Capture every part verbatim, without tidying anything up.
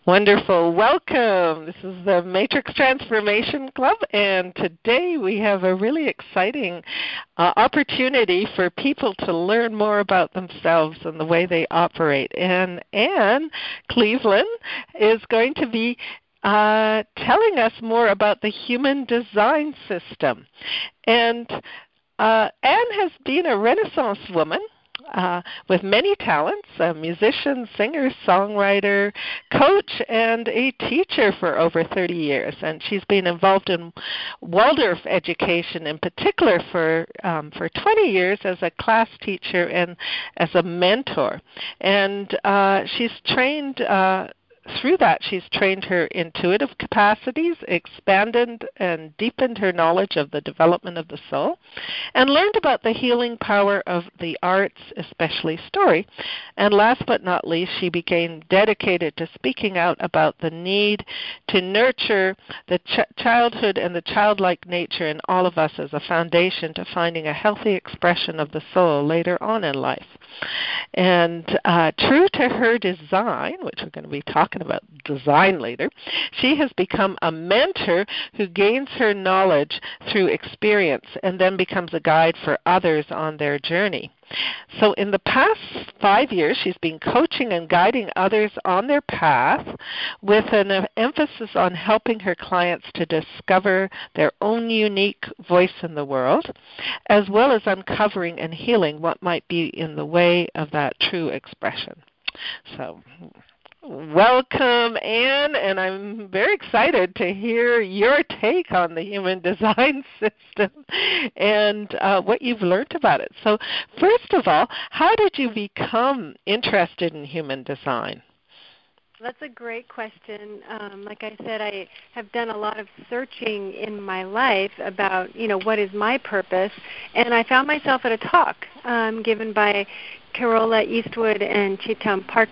Wonderful. Welcome. This is the Matrix Transformation Club, and today we have a really exciting uh, opportunity for people to learn more about themselves and the way they operate. And Anne Cleveland is going to be uh, telling us more about the human design system. And uh, Anne has been a Renaissance woman Uh, with many talents, a musician, singer, songwriter, coach, and a teacher for over thirty years. And she's been involved in Waldorf education in particular for um, for twenty years as a class teacher and as a mentor. And uh, she's trained uh, through that, she's trained her intuitive capacities, expanded and deepened her knowledge of the development of the soul, and learned about the healing power of the arts, especially story. And last but not least, she became dedicated to speaking out about the need to nurture the ch- childhood and the childlike nature in all of us as a foundation to finding a healthy expression of the soul later on in life. And uh, true to her design, which we're going to be talking about design later, she has become a mentor who gains her knowledge through experience and then becomes a guide for others on their journey. So in the past five years, she's been coaching and guiding others on their path with an emphasis on helping her clients to discover their own unique voice in the world, as well as uncovering and healing what might be in the way of that true expression. So welcome, Anne, and I'm very excited to hear your take on the human design system and uh, what you've learned about it. So first of all, how did you become interested in human design? That's a great question. Um, like I said, I have done a lot of searching in my life about, you know, what is my purpose, and I found myself at a talk um, given by Carola Eastwood and Chitam Park.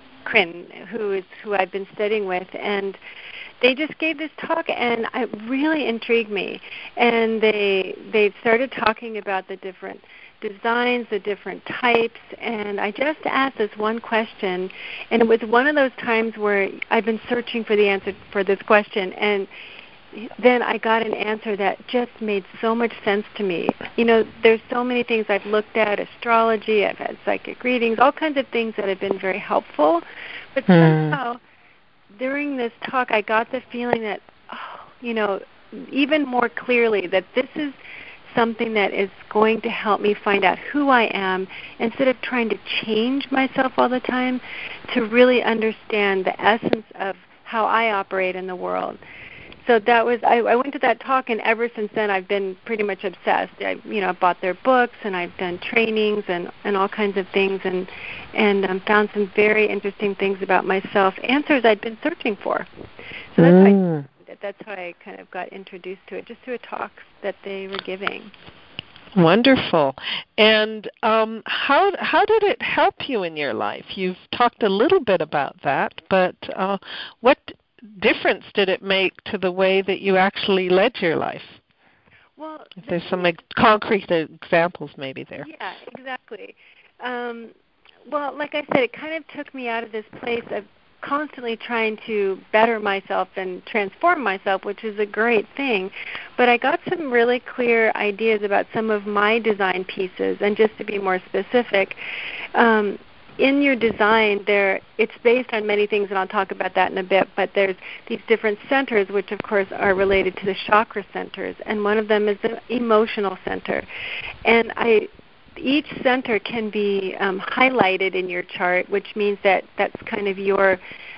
Who is who I've been studying with, and they just gave this talk, and it really intrigued me. And they they started talking about the different designs, the different types, and I just asked this one question, and it was one of those times where I've been searching for the answer for this question, and then I got an answer that just made so much sense to me. You know, there's so many things I've looked at, astrology, I've had psychic readings, all kinds of things that have been very helpful. But hmm. somehow, during this talk, I got the feeling that, oh, you know, even more clearly that this is something that is going to help me find out who I am instead of trying to change myself all the time, to really understand the essence of how I operate in the world. So that was, I, I went to that talk, and ever since then I've been pretty much obsessed. I, you know, I bought their books, and I've done trainings and, and all kinds of things, and and um, found some very interesting things about myself, answers I'd been searching for. So that's mm. how I, that's how I kind of got introduced to it, just through a talk that they were giving. Wonderful. And um, how how did it help you in your life? You've talked a little bit about that, but uh, what difference did it make to the way that you actually led your life? Well, if there's some like, concrete examples maybe there. Yeah, exactly. Um, well, like I said, it kind of took me out of this place of constantly trying to better myself and transform myself, which is a great thing. But I got some really clear ideas about some of my design pieces. And just to be more specific, um, in your design, there it's based on many things, and I'll talk about that in a bit, but there's these different centers, which, of course, are related to the chakra centers, and one of them is the emotional center. And I, each center can be um, highlighted in your chart, which means that that's kind of your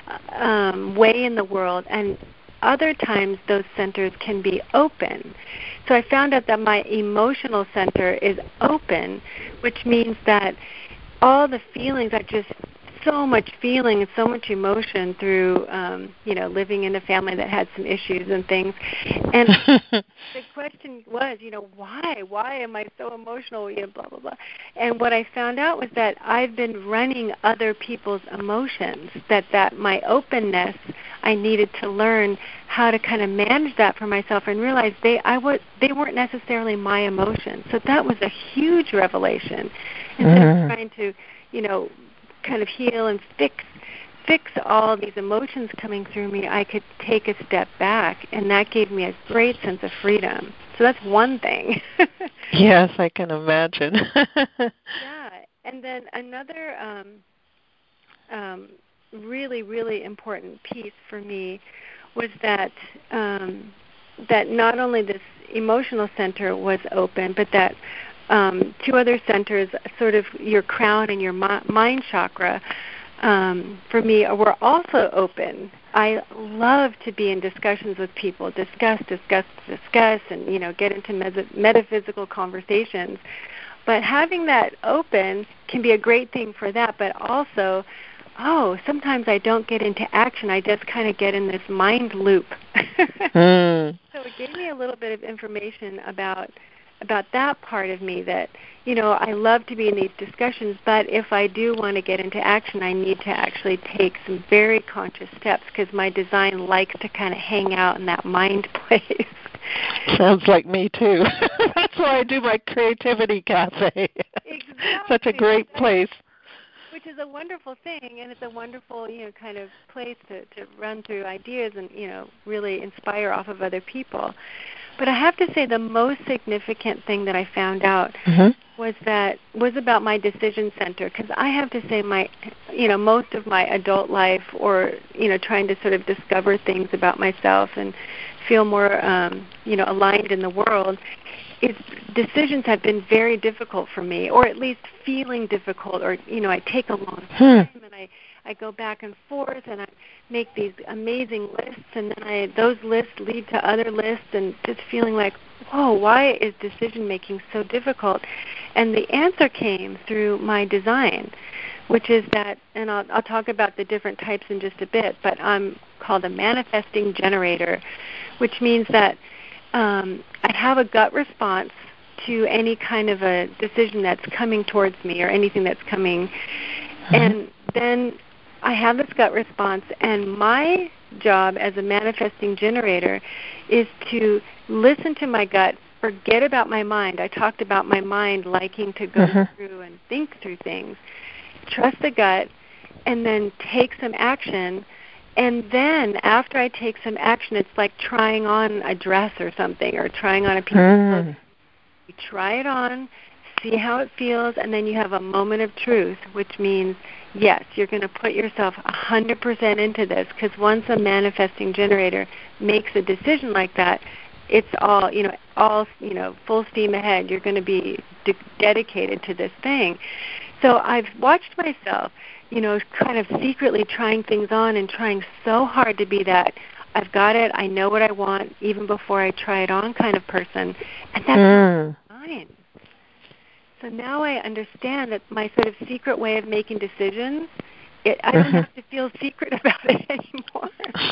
um, way in the world, and other times those centers can be open. So I found out that my emotional center is open, which means that all the feelings, I just so much feeling and so much emotion through, um, you know, living in a family that had some issues and things. And the question was, you know, why? Why am I so emotional? You know, blah, blah, blah. And what I found out was that I've been running other people's emotions, that, that my openness, I needed to learn how to kind of manage that for myself and realize they, I was, they weren't necessarily my emotions. So that was a huge revelation. Instead mm. of trying to, you know, kind of heal and fix fix all these emotions coming through me, I could take a step back, and that gave me a great sense of freedom. So that's one thing. Yes, I can imagine. Yeah, and then another um, um, really, really important piece for me was that um, that not only this emotional center was open, but that um, two other centers, sort of your crown and your mi- mind chakra, um, for me were also open. I love to be in discussions with people, discuss, discuss, discuss, and you know, get into mes- metaphysical conversations. But having that open can be a great thing for that, but also, oh, sometimes I don't get into action. I just kind of get in this mind loop. mm. So it gave me a little bit of information about about that part of me that, you know, I love to be in these discussions, but if I do want to get into action, I need to actually take some very conscious steps because my design likes to kind of hang out in that mind place. Sounds like me too. That's why I do my creativity cafe. Exactly. Such a great place. Which is a wonderful thing, and it's a wonderful, you know, kind of place to, to run through ideas and, you know, really inspire off of other people. But I have to say the most significant thing that I found out mm-hmm. was that was about my decision center, because I have to say my, you know, most of my adult life, or, you know, trying to sort of discover things about myself and feel more, um, you know, aligned in the world, it's, decisions have been very difficult for me, or at least feeling difficult, or, you know, I take a long time hmm. and I, I go back and forth and I make these amazing lists, and then I, those lists lead to other lists, and just feeling like, whoa, why is decision making so difficult? And the answer came through my design, which is that, and I'll, I'll talk about the different types in just a bit, but I'm called a manifesting generator, which means that um, I have a gut response to any kind of a decision that's coming towards me or anything that's coming. Mm-hmm. And then I have this gut response, and my job as a manifesting generator is to listen to my gut, forget about my mind. I talked about my mind liking to go mm-hmm. through and think through things. Trust the gut, and then take some action. And then after I take some action, it's like trying on a dress or something, or trying on a piece mm. of clothes. You try it on, see how it feels, and then you have a moment of truth, which means, yes, you're going to put yourself one hundred percent into this, because once a manifesting generator makes a decision like that, it's all, you know, all, you know, full steam ahead. You're going to be de- dedicated to this thing. So I've watched myself, you know, kind of secretly trying things on and trying so hard to be that I've got it, I know what I want, even before I try it on kind of person. And that's mm. fine. So now I understand that my sort of secret way of making decisions, it, I don't have to feel secret about it anymore.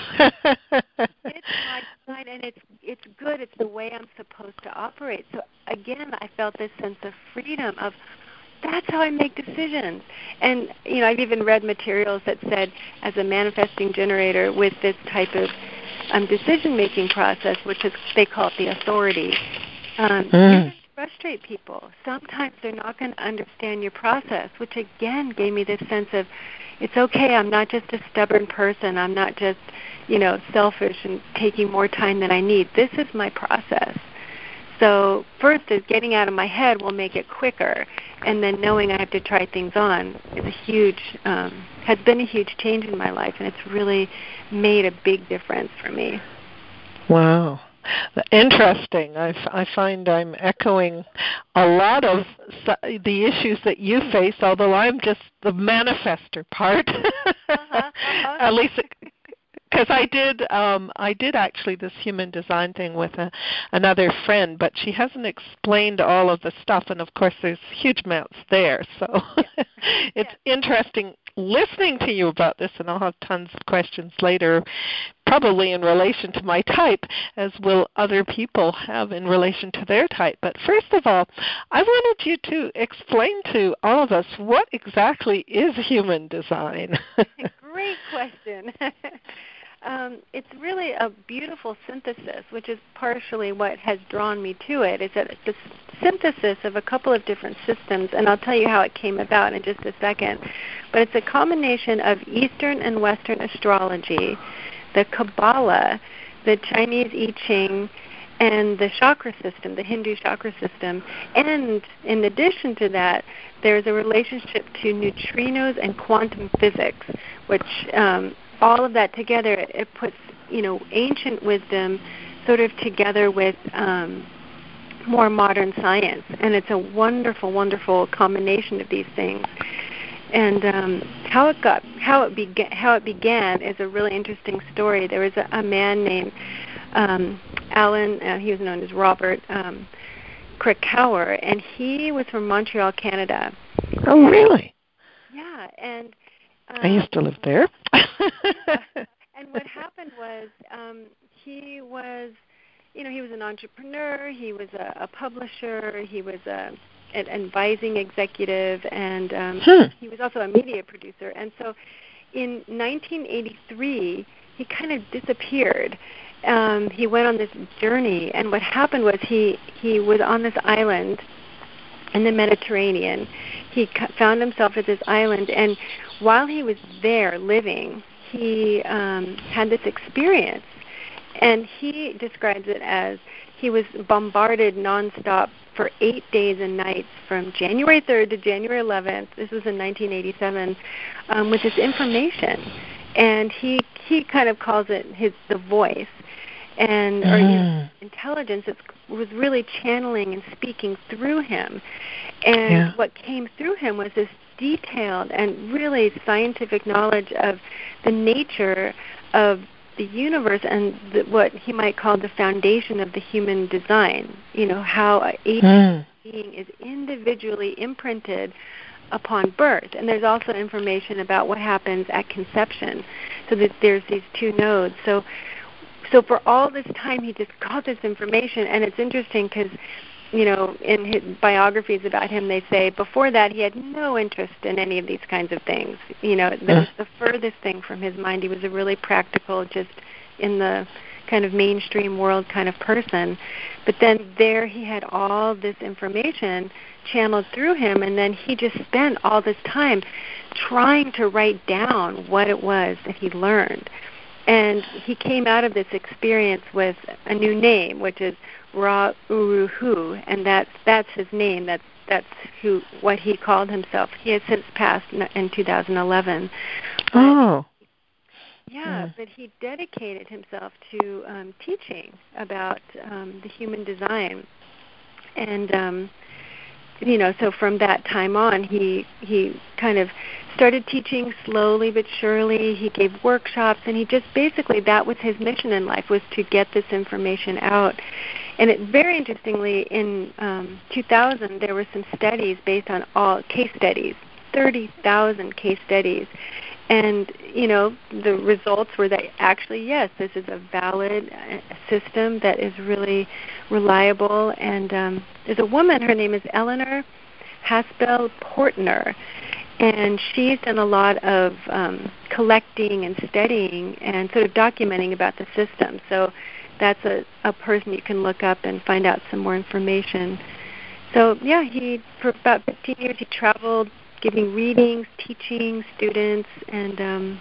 It's my design, and it's it's good. It's the way I'm supposed to operate. So again, I felt this sense of freedom of, that's how I make decisions. And, you know, I've even read materials that said, as a manifesting generator with this type of um, decision-making process, which is, they call it the authority, um, mm. you're going to frustrate people. Sometimes they're not going to understand your process, which, again, gave me this sense of, it's okay, I'm not just a stubborn person. I'm not just, you know, selfish and taking more time than I need. This is my process. So first is getting out of my head will make it quicker, and then knowing I have to try things on is a huge, um, has been a huge change in my life, and it's really made a big difference for me. Wow. Interesting. I, f- I find I'm echoing a lot of the issues that you face, although I'm just the manifester part. uh-huh, uh-huh. At least because I did, um, I did actually this human design thing with a, another friend, but she hasn't explained all of the stuff, and of course there's huge amounts there. So yeah. It's yeah. interesting listening to you about this, and I'll have tons of questions later, probably in relation to my type, as will other people have in relation to their type. But first of all, I wanted you to explain to all of us what exactly is human design. Great question. Um, it's really a beautiful synthesis, which is partially what has drawn me to it, is that it's the synthesis of a couple of different systems, and I'll tell you how it came about in just a second. But it's a combination of Eastern and Western astrology, the Kabbalah, the Chinese I Ching, and the chakra system, the Hindu chakra system. And in addition to that, there's a relationship to neutrinos and quantum physics, which um, all of that together, it puts, you know, ancient wisdom sort of together with um, more modern science. And it's a wonderful, wonderful combination of these things. And um, how it got, how it began, how it began is a really interesting story. There was a, a man named um, Alan, uh, he was known as Robert um, Krakauer, and he was from Montreal, Canada. Oh, really? Yeah, and um, I used to live there. yeah. And what happened was um, he was, you know, he was an entrepreneur. He was a, a publisher. He was a an advising executive, and um, hmm. he was also a media producer. And so, in nineteen eighty-three, he kind of disappeared. Um, he went on this journey, and what happened was he, he was on this island in the Mediterranean. He found himself at this island, and while he was there living, he um, had this experience, and he describes it as he was bombarded nonstop for eight days and nights from January third to January eleventh. This was in nineteen eighty-seven, um, with this information, and he he kind of calls it his the voice. And or you know, intelligence it was really channeling and speaking through him. And yeah. what came through him was this detailed and really scientific knowledge of the nature of the universe and the, what he might call the foundation of the human design. You know, how each mm. being is individually imprinted upon birth. And there's also information about what happens at conception, so that there's these two nodes. So So for all this time, he just got this information, and it's interesting because, you know, in his biographies about him, they say before that he had no interest in any of these kinds of things. You know, that was the furthest thing from his mind. He was a really practical, just in the kind of mainstream world kind of person. But then there he had all this information channeled through him, and then he just spent all this time trying to write down what it was that he learned. And he came out of this experience with a new name, which is Ra Uru Hu, and that's that's his name. That's that's who what he called himself. He has since passed in two thousand eleven. But, oh. Yeah, mm. but he dedicated himself to um, teaching about um, the human design, and um, you know, so from that time on, he he kind of started teaching slowly but surely. He gave workshops, and he just basically, that was his mission in life, was to get this information out. And it, very interestingly, in um, two thousand, there were some studies based on all case studies, thirty thousand case studies. And, you know, the results were that actually, yes, this is a valid uh, system that is really reliable. And um, there's a woman, her name is Eleanor Haspel Portner, and she's done a lot of um, collecting and studying and sort of documenting about the system. So that's a, a person you can look up and find out some more information. So, yeah, he for about fifteen years he traveled giving readings, teaching students, and um,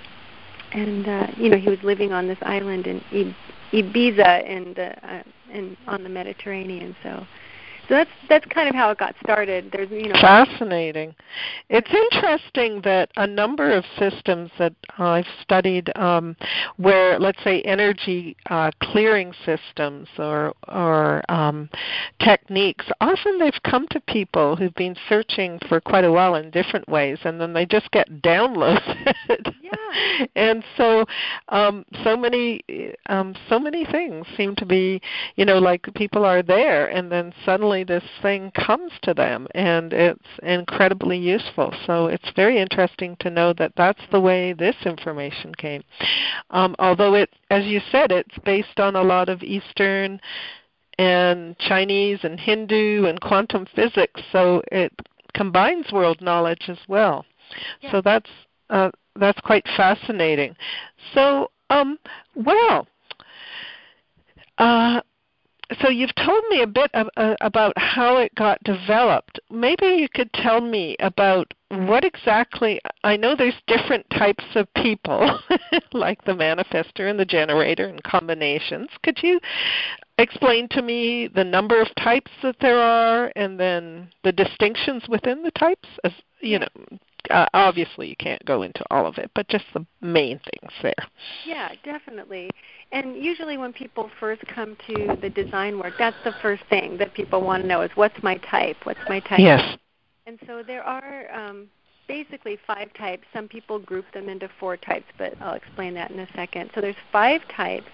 and uh, you know, he was living on this island in Ibiza in the uh, in on the Mediterranean. So, so that's that's kind of how it got started. There's you know fascinating. It's interesting that a number of systems that I've studied, um, where let's say energy uh, clearing systems or or um, techniques, often they've come to people who've been searching for quite a while in different ways, and then they just get downloaded. Yeah. And so, um, so many um, so many things seem to be, you know, like people are there, and then suddenly this thing comes to them, and it's incredibly useful. So it's very interesting to know that that's the way this information came. Um, although it, as you said, it's based on a lot of Eastern and Chinese and Hindu and quantum physics, so it combines world knowledge as well. Yeah. So that's uh, that's quite fascinating. So, um, well, uh, so you've told me a bit of, uh, about how it got developed. Maybe you could tell me about what exactly, I know there's different types of people, like the manifestor and the generator and combinations. Could you explain to me the number of types that there are and then the distinctions within the types? As you Yeah. know, uh, obviously you can't go into all of it, but just the main things there. Yeah, definitely. And usually when people first come to the design work, that's the first thing that people want to know is what's my type? What's my type? Yes. And so there are um, basically five types. Some people group them into four types, but I'll explain that in a second. So there's five types,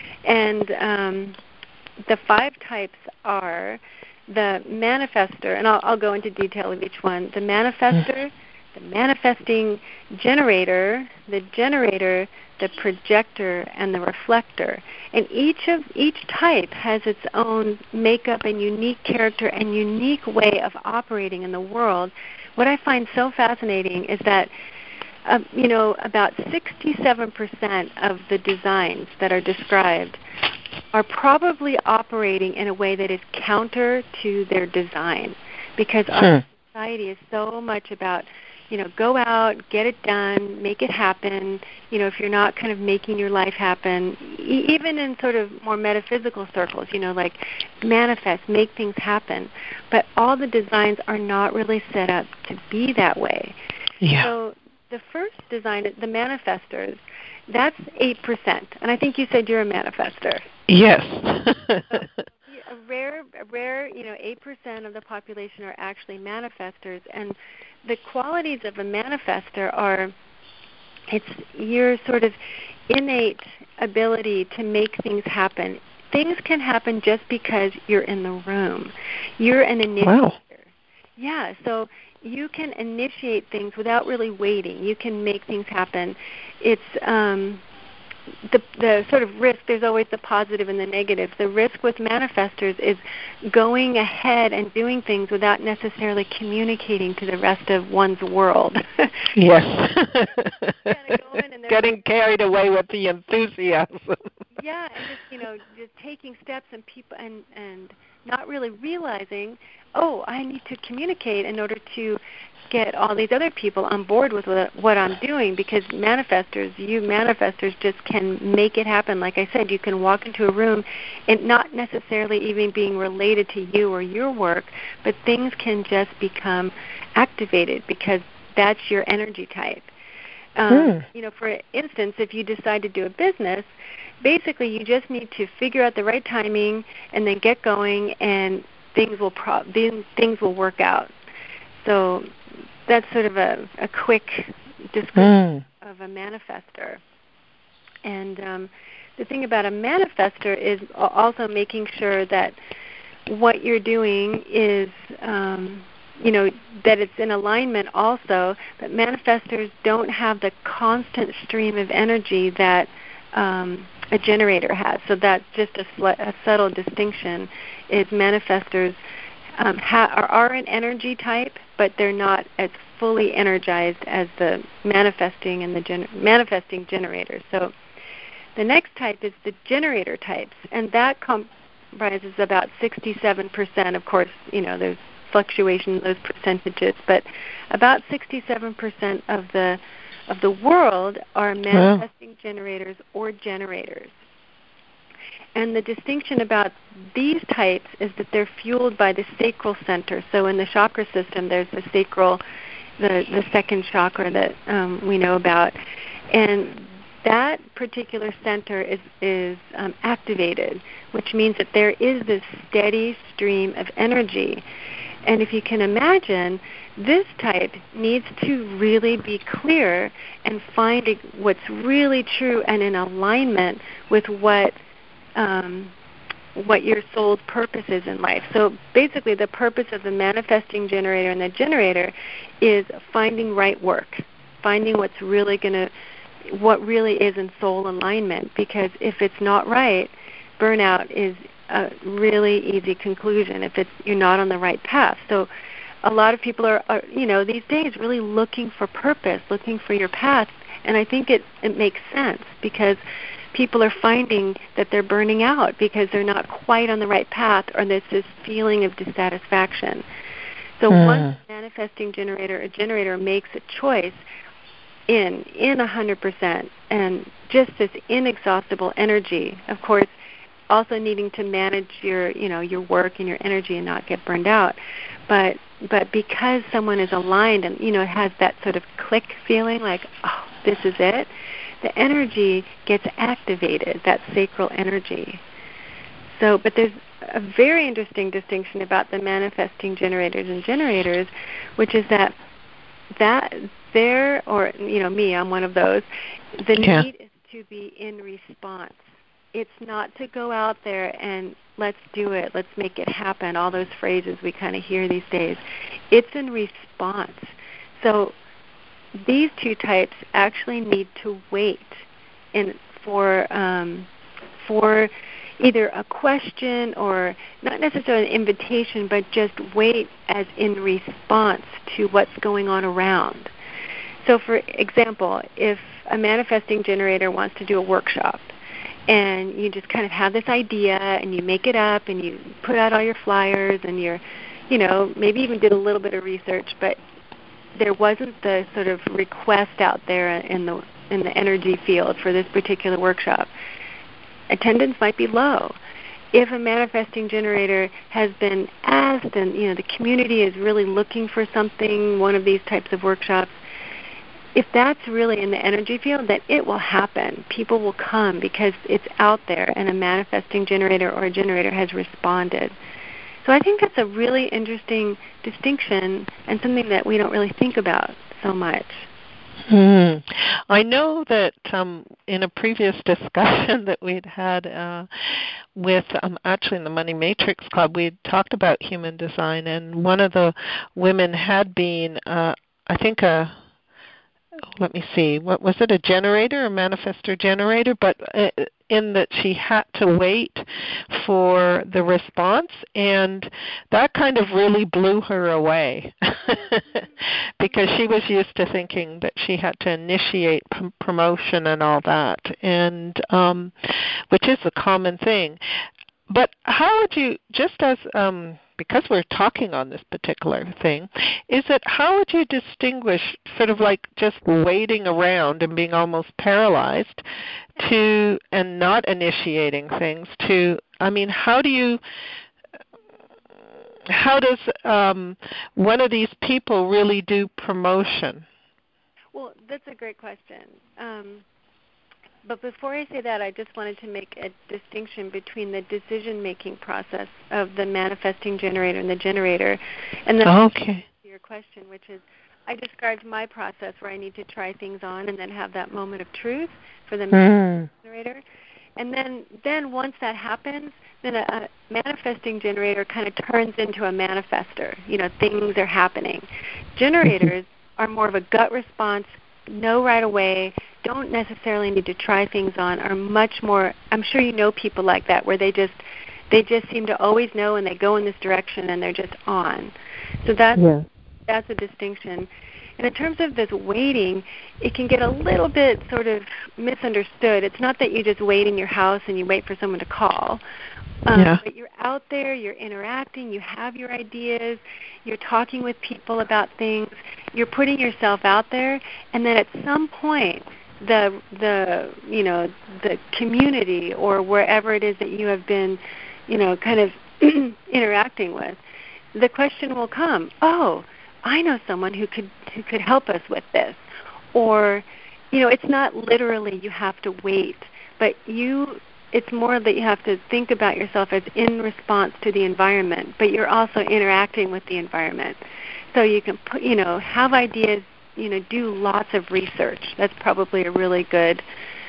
and um, the five types are the manifestor, and I'll, I'll go into detail of each one. The manifestor, the manifesting generator, the generator, the projector, and the reflector. And each of each type has its own makeup and unique character and unique way of operating in the world. What I find so fascinating is that uh, you know, about sixty-seven percent of the designs that are described are probably operating in a way that is counter to their design, because our society is so much about, you know, go out, get it done, make it happen. You know, if you're not kind of making your life happen, e- even in sort of more metaphysical circles, you know, like manifest, make things happen. But all the designs are not really set up to be that way. Yeah. So the first design, the manifestors, that's eight percent. And I think you said you're a manifestor. Yes. So a rare, a rare, you know, eight percent of the population are actually manifestors. And the qualities of a manifestor are, it's your sort of innate ability to make things happen. Things can happen just because you're in the room. You're an initiator. Wow. Yeah, so you can initiate things without really waiting. You can make things happen. It's um, the the sort of risk. There's always the positive and the negative. The risk with manifestors is going ahead and doing things without necessarily communicating to the rest of one's world. Yes. Getting Getting carried away with the enthusiasm. Yeah, and just, you know, just taking steps and people and and not really realizing, oh, I need to communicate in order to get all these other people on board with what, what I'm doing, because manifestors, you manifestors just can make it happen. Like I said, you can walk into a room and not necessarily even being related to you or your work, but things can just become activated because that's your energy type. Um, mm. You know, for instance, if you decide to do a business, basically you just need to figure out the right timing and then get going, and things will pro- things will work out. So that's sort of a, a quick description mm. of a manifestor. And um, the thing about a manifestor is also making sure that what you're doing is, um, you know, that it's in alignment also. But manifestors don't have the constant stream of energy that um, a generator has. So that's just a, sl- a subtle distinction. Is manifestors um, ha- are, are an energy type, but they're not as fully energized as the manifesting and the gener- manifesting generators. So the next type is the generator types, and that comprises about sixty-seven percent. Of course, you know, there's fluctuation in those percentages, but about sixty-seven percent of the of the world are manifesting wow. generators or generators. And the distinction about these types is that they're fueled by the sacral center. So in the chakra system, there's the sacral, the, the second chakra that um, we know about. And that particular center is, is um, activated, which means that there is this steady stream of energy. And if you can imagine, this type needs to really be clear and find what's really true and in alignment with what um, what your soul's purpose is in life. So basically the purpose of the manifesting generator and the generator is finding right work, finding what's really going to, what really is in soul alignment. Because if it's not right, burnout is a really easy conclusion if it's you're not on the right path. So a lot of people are, are, you know, these days really looking for purpose, looking for your path. And I think it, it makes sense because people are finding that they're burning out because they're not quite on the right path, or there's this feeling of dissatisfaction. So mm. once a manifesting generator, a generator makes a choice in in one hundred percent, and just this inexhaustible energy, of course, also needing to manage your, you know, your work and your energy and not get burned out. But but because someone is aligned and, you know, has that sort of click feeling like, oh, this is it, the energy gets activated, that sacral energy. So, but there's a very interesting distinction about the manifesting generators and generators, which is that that there, or, you know, me, I'm one of those, the yeah. need is to be in response. It's not to go out there and let's do it, let's make it happen, all those phrases we kind of hear these days. It's in response. So these two types actually need to wait in for um, for either a question or not necessarily an invitation, but just wait as in response to what's going on around. So for example, if a manifesting generator wants to do a workshop, and you just kind of have this idea and you make it up and you put out all your flyers and you're, you know, maybe even did a little bit of research, but there wasn't the sort of request out there in the in the energy field for this particular workshop. Attendance might be low. If a manifesting generator has been asked and, you know, the community is really looking for something, one of these types of workshops, if that's really in the energy field, then it will happen. People will come because it's out there and a manifesting generator or a generator has responded. So I think that's a really interesting distinction and something that we don't really think about so much. Hmm. I know that um, in a previous discussion that we'd had uh, with um, actually in the Money Matrix Club, we'd talked about human design, and one of the women had been, uh, I think, a let me see, what was it, a generator, a manifestor generator, but uh, in that she had to wait for the response, and that kind of really blew her away because she was used to thinking that she had to initiate p- promotion and all that, and um, which is a common thing. But how would you, just as, um, because we're talking on this particular thing, is it how would you distinguish sort of like just waiting around and being almost paralyzed to, and not initiating things to, I mean, how do you, how does um, one of these people really do promotion? Well, that's a great question. Um, But before I say that, I just wanted to make a distinction between the decision-making process of the manifesting generator and the generator. And then okay. to your question, which is, I described my process where I need to try things on and then have that moment of truth for the mm. generator. And then, then once that happens, then a, a manifesting generator kind of turns into a manifester. You know, things are happening. Generators are more of a gut response, know right away, don't necessarily need to try things on, are much more, I'm sure you know people like that, where they just they just seem to always know and they go in this direction and they're just on. So that's, yeah. that's a distinction. And in terms of this waiting, it can get a little bit sort of misunderstood. It's not that you just wait in your house and you wait for someone to call. Um, yeah. But you're out there, you're interacting, you have your ideas, you're talking with people about things, you're putting yourself out there, and then at some point, the the you know the community or wherever it is that you have been, you know, kind of interacting with, the question will come, oh, I know someone who could who could help us with this, or, you know, it's not literally you have to wait, but you. It's more that you have to think about yourself as in response to the environment, but you're also interacting with the environment. So you can put, you know, have ideas, you know, do lots of research. That's probably a really good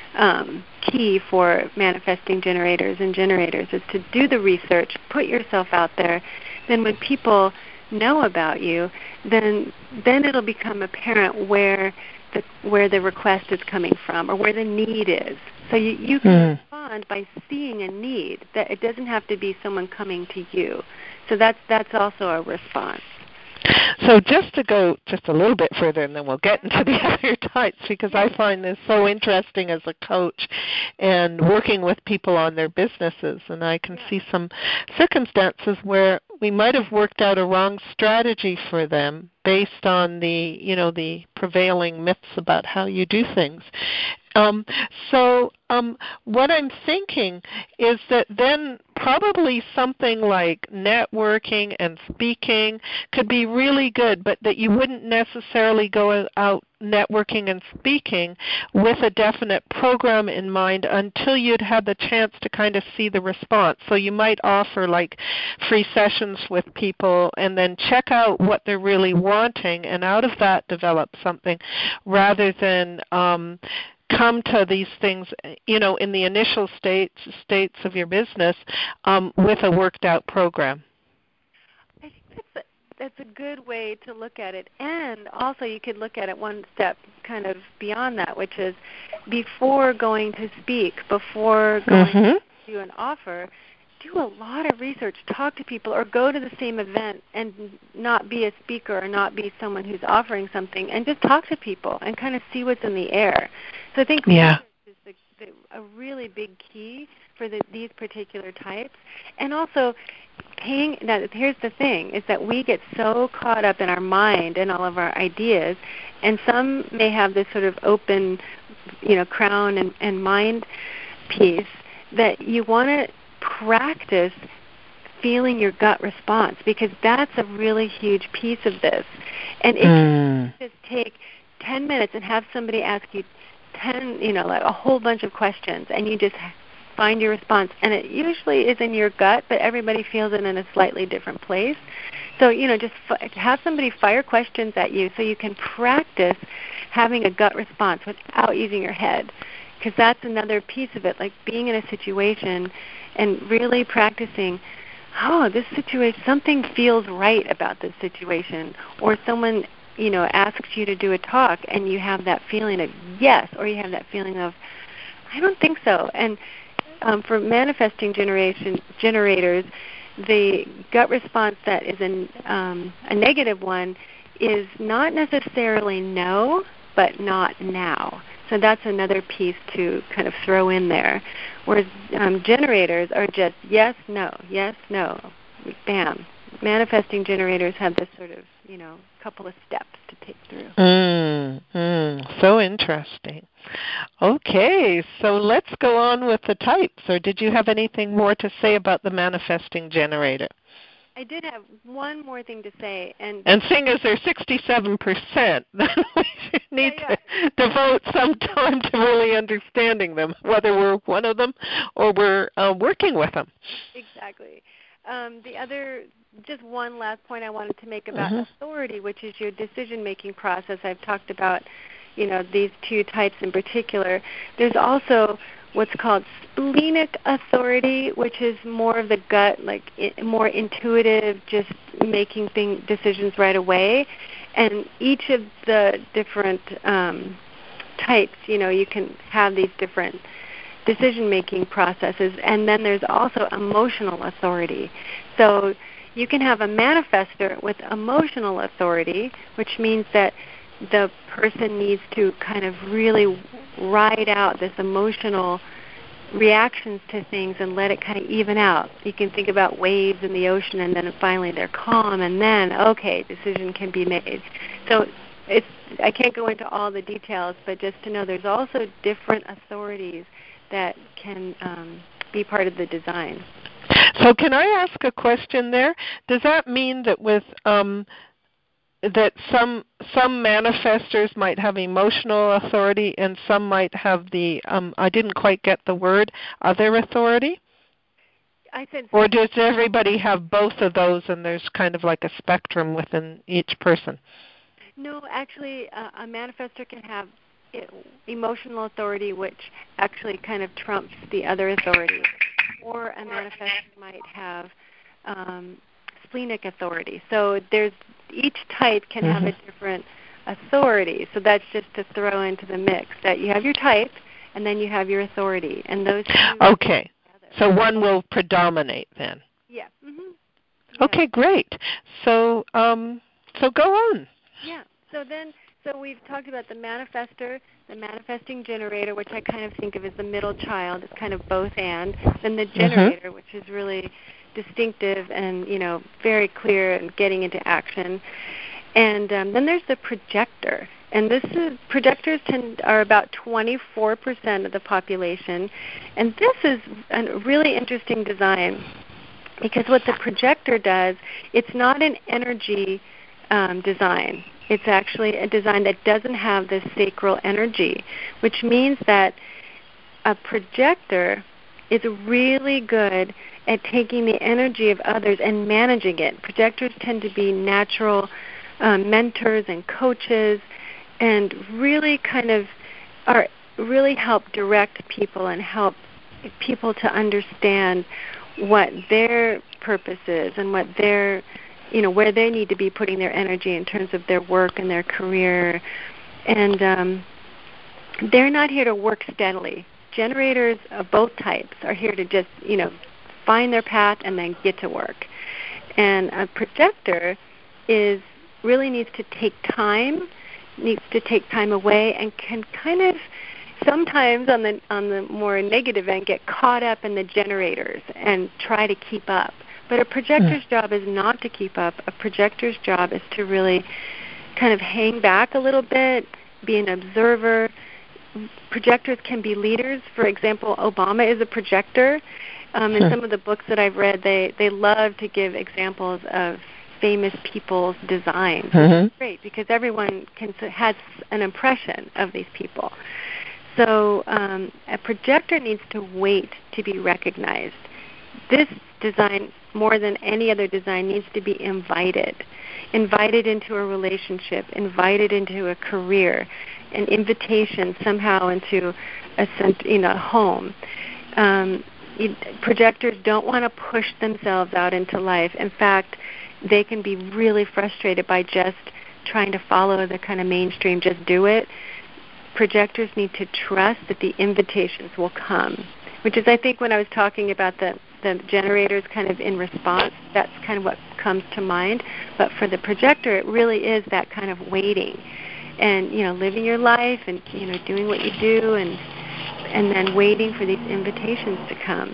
um, key for manifesting generators and generators is to do the research, put yourself out there. Then when people know about you, then then it'll become apparent where the where the request is coming from or where the need is. So you, you can mm. respond by seeing a need. That it doesn't have to be someone coming to you. So that's that's also a response. So just to go just a little bit further, and then we'll get into the other types, because I find this so interesting as a coach and working with people on their businesses. And I can see some circumstances where we might have worked out a wrong strategy for them based on the, you know, the prevailing myths about how you do things. Um, so um, what I'm thinking is that then probably something like networking and speaking could be really good, but that you wouldn't necessarily go out networking and speaking with a definite program in mind until you'd had the chance to kind of see the response. So you might offer like free sessions with people and then check out what they're really wanting, and out of that develop something, rather than um, come to these things, you know, in the initial states states of your business um, with a worked out program. I think that's a, that's a good way to look at it. And also you could look at it one step kind of beyond that, which is before going to speak, before going mm-hmm. to do an offer, do a lot of research, talk to people, or go to the same event and not be a speaker or not be someone who's offering something, and just talk to people and kind of see what's in the air. So I think yeah. research is the, the, a really big key for the, these particular types. And also paying, now here's the thing, is that we get so caught up in our mind and all of our ideas, and some may have this sort of open, you know, crown and, and mind piece, that you want to practice feeling your gut response, because that's a really huge piece of this. And if mm. you just take ten minutes and have somebody ask you ten, you know, like a whole bunch of questions, and you just find your response, and it usually is in your gut, but everybody feels it in a slightly different place. So, you know, just f- have somebody fire questions at you so you can practice having a gut response without using your head, because that's another piece of it, like being in a situation and really practicing, oh, this situation, something feels right about this situation, or someone, you know, asks you to do a talk and you have that feeling of yes, or you have that feeling of I don't think so. And um, for manifesting generation generators, the gut response that is an, um, a negative one is not necessarily no, but not now. So that's another piece to kind of throw in there. Whereas um, generators are just yes, no, yes, no, bam. Manifesting generators have this sort of, you know, couple of steps to take through. Mm, mm, so interesting. Okay, so let's go on with the types. Or did you have anything more to say about the manifesting generator? I did have one more thing to say. And and seeing as they're sixty-seven percent, then we need yeah, yeah. to devote some time to really understanding them, whether we're one of them or we're uh, working with them. Exactly. Um, the other, just one last point I wanted to make about mm-hmm. authority, which is your decision-making process. I've talked about, you know, these two types in particular. There's also what's called splenic authority, which is more of the gut, like it, more intuitive, just making thing, decisions right away. And each of the different um, types, you know, you can have these different decision-making processes. And then there's also emotional authority. So you can have a manifestor with emotional authority, which means that the person needs to kind of really ride out this emotional reactions to things and let it kind of even out. You can think about waves in the ocean, and then finally they're calm, and then, okay, decision can be made. So it's, I can't go into all the details, but just to know there's also different authorities that can um, be part of the design. So can I ask a question there? Does that mean that with um, that some some manifestors might have emotional authority and some might have the um, I didn't quite get the word other authority? I said, or does everybody have both of those and there's kind of like a spectrum within each person? No, actually, uh, a manifestor can have emotional authority, which actually kind of trumps the other authority, or a manifestor might have um, splenic authority. So there's each type can mm-hmm. have a different authority. So that's just to throw into the mix that you have your type and then you have your authority, and those two okay. So one will predominate then. Yeah. Mm-hmm. Yeah. Okay, great. So um, So go on. Yeah. So then, so we've talked about the manifester, the manifesting generator, which I kind of think of as the middle child. It's kind of both and. Then the generator, mm-hmm. which is really distinctive and, you know, very clear and getting into action. And um, then there's the projector. And this is, projectors tend, are about twenty-four percent of the population. And this is a really interesting design because what the projector does, it's not an energy um, design. It's actually a design that doesn't have this sacral energy, which means that a projector is really good at taking the energy of others and managing it. Projectors tend to be natural um, mentors and coaches, and really kind of are really help direct people and help people to understand what their purpose is and what their, you know, where they need to be putting their energy in terms of their work and their career. And um, they're not here to work steadily. Generators of both types are here to just, you know, find their path and then get to work. And a projector is really needs to take time, needs to take time away, and can kind of sometimes on the on the more negative end get caught up in the generators and try to keep up. But a projector's mm. job is not to keep up. A projector's job is to really kind of hang back a little bit, be an observer. Projectors can be leaders. For example, Obama is a projector. Um, in some of the books that I've read, they, they love to give examples of famous people's designs. Mm-hmm. Which is great because everyone can has an impression of these people. So um, a projector needs to wait to be recognized. This design, more than any other design, needs to be invited. Invited into a relationship, invited into a career, an invitation somehow into a, you know, home. Um, projectors don't want to push themselves out into life. In fact, they can be really frustrated by just trying to follow the kind of mainstream, just do it. Projectors need to trust that the invitations will come, which is, I think, when I was talking about the, the generators kind of in response, that's kind of what comes to mind. But for the projector, it really is that kind of waiting and, you know, living your life and, you know, doing what you do and and then waiting for these invitations to come.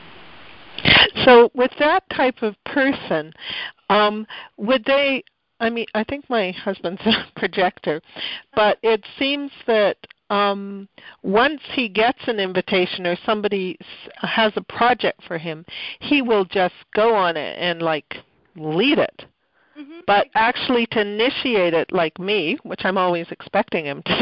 So with that type of person, um, would they, I mean, I think my husband's a projector, but it seems that um, once he gets an invitation or somebody has a project for him, he will just go on it and, like, lead it. Mm-hmm. But actually to initiate it like me, which I'm always expecting him to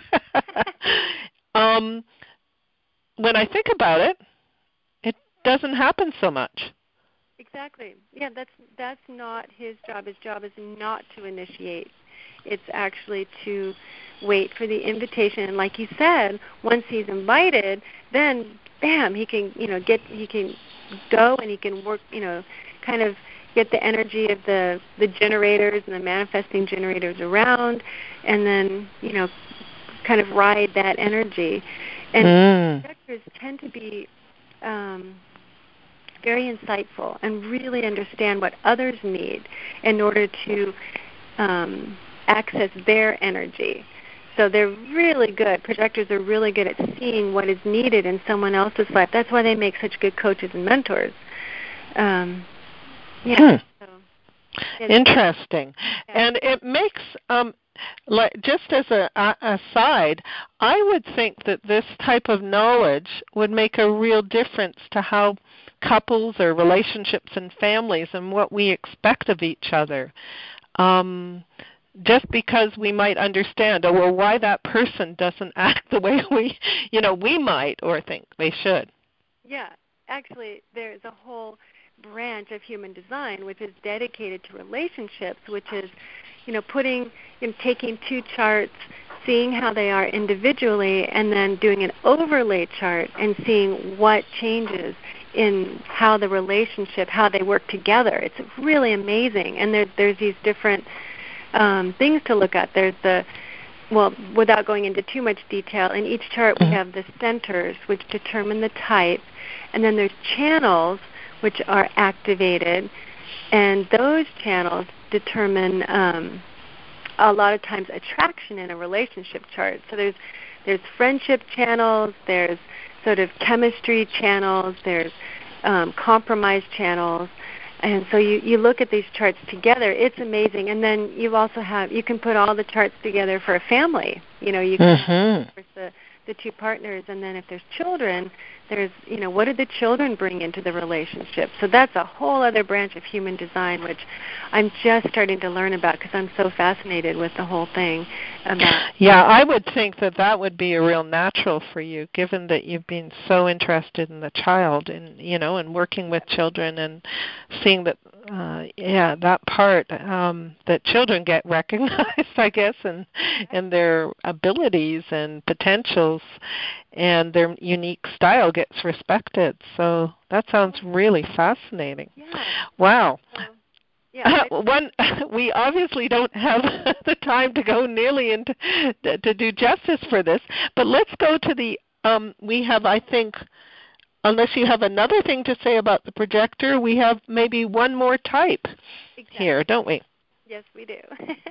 do, um, when I think about it, it doesn't happen so much. Exactly. Yeah, that's that's not his job. His job is not to initiate. It's actually to wait for the invitation. And like you said, once he's invited, then bam, he can, you know, get he can go and he can work, you know, kind of get the energy of the the generators and the manifesting generators around, and then, you know, kind of ride that energy. And mm. projectors tend to be um, very insightful and really understand what others need in order to um, access their energy. So they're really good. Projectors are really good at seeing what is needed in someone else's life. That's why they make such good coaches and mentors. Um, yeah. Hmm. So, interesting. Yeah. And it makes, um, like, just as a, a aside, I would think that this type of knowledge would make a real difference to how couples or relationships and families and what we expect of each other. Um, just because we might understand, oh, well, why that person doesn't act the way we, you know, we might or think they should. Yeah, actually, there's a whole branch of human design which is dedicated to relationships, which is, you know, putting, you know, taking two charts, seeing how they are individually, and then doing an overlay chart and seeing what changes in how the relationship, how they work together. It's really amazing. And there, there's these different um, things to look at. There's the, well, without going into too much detail, in each chart we have the centers, which determine the type, and then there's channels, which are activated, and those channels determine um, a lot of times attraction in a relationship chart. So there's there's friendship channels, there's sort of chemistry channels, there's um, compromise channels. And so you, you look at these charts together, it's amazing. And then you also have, you can put all the charts together for a family. You know, you can Mm-hmm. have the, the two partners, and then if there's children, there's, you know, what do the children bring into the relationship? So that's a whole other branch of human design, which I'm just starting to learn about because I'm so fascinated with the whole thing. About Yeah, I would think that that would be a real natural for you, given that you've been so interested in the child and, you know, and working with children and seeing that, uh, yeah, that part um, that children get recognized, I guess, and and their abilities and potentials and their unique style gets respected. So that sounds really fascinating. Yeah. Wow. So, yeah. Uh, one, we obviously don't have the time to go nearly into to, to do justice for this, but let's go to the. Um, we have, I think, unless you have another thing to say about the projector, we have maybe one more type Exactly. here, don't we? Yes, we do.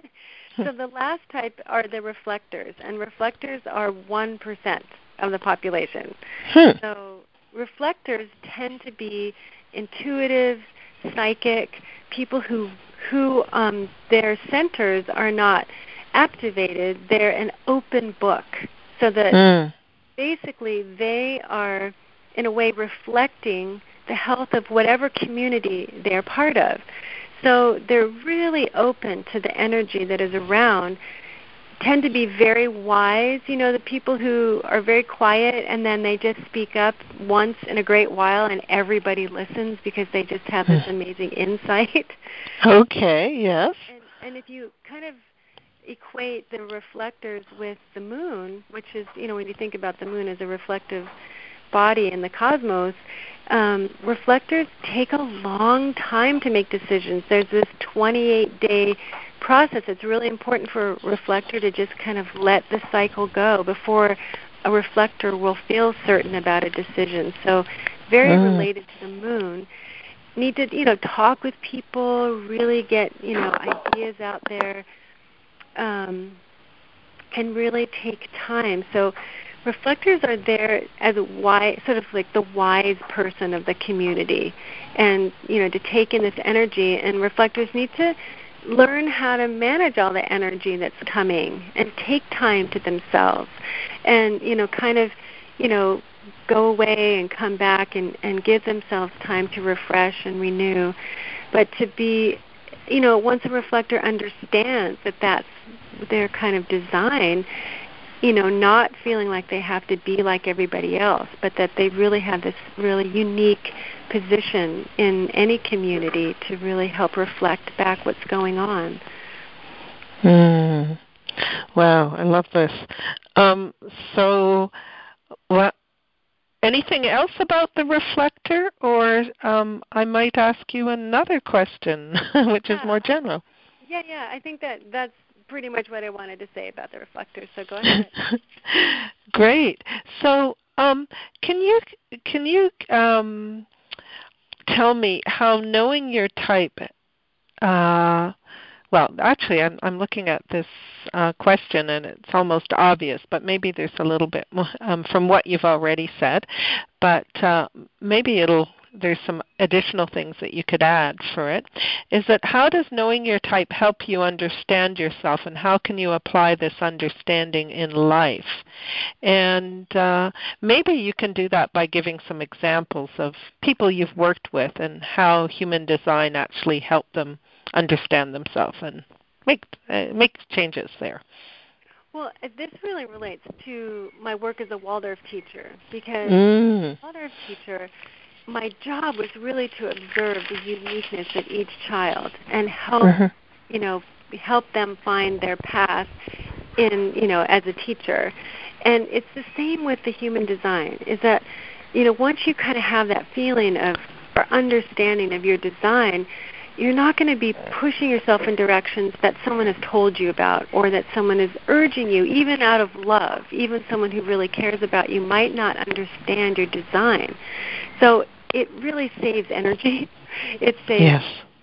So the last type are the reflectors, and reflectors are one percent of the population. Hmm. So reflectors tend to be intuitive, psychic, people who who um, their centers are not activated. They're an open book, so that Mm. basically they are, in a way, reflecting the health of whatever community they're part of. So they're really open to the energy that is around, tend to be very wise. You know, the people who are very quiet and then they just speak up once in a great while and everybody listens because they just have this amazing insight. Okay, yes. And, and if you kind of equate the reflectors with the moon, which is, you know, when you think about the moon as a reflective body in the cosmos, um, reflectors take a long time to make decisions. There's this twenty-eight day process. It's really important for a reflector to just kind of let the cycle go before a reflector will feel certain about a decision. So very Mm. related to the moon. Need to, you know, talk with people, really get, you know, ideas out there, um, and really take time. So reflectors are there as a wise, sort of like the wise person of the community, and, you know, to take in this energy. And reflectors need to learn how to manage all the energy that's coming and take time to themselves, and, you know, kind of, you know, go away and come back and, and give themselves time to refresh and renew. But to be, you know, once a reflector understands that that's their kind of design, you know, not feeling like they have to be like everybody else, but that they really have this really unique position in any community to really help reflect back what's going on. Mm. Wow, I love this. Um, so, what? Anything else about the reflector, or um, I might ask you another question, which Yeah. is more general. Yeah, yeah. I think that that's pretty much what I wanted to say about the reflectors. So go ahead. Great. So, um, can you can you um, tell me how knowing your type? Uh, well, actually, I'm I'm looking at this uh, question, and it's almost obvious, but maybe there's a little bit more um, from what you've already said. But uh, maybe it'll there's some additional things that you could add for it. Is that how does knowing your type help you understand yourself, and how can you apply this understanding in life? And uh, maybe you can do that by giving some examples of people you've worked with and how human design actually helped them understand themselves and make uh, make changes there. Well, this really relates to my work as a Waldorf teacher, because Mm. as a Waldorf teacher, my job was really to observe the uniqueness of each child and help, mm-hmm. you know, help them find their path in, you know, as a teacher. And it's the same with the human design, is that, you know, once you kind of have that feeling of or understanding of your design, you're not going to be pushing yourself in directions that someone has told you about or that someone is urging you, even out of love. Even someone who really cares about you might not understand your design. So it really saves energy. It saves yes.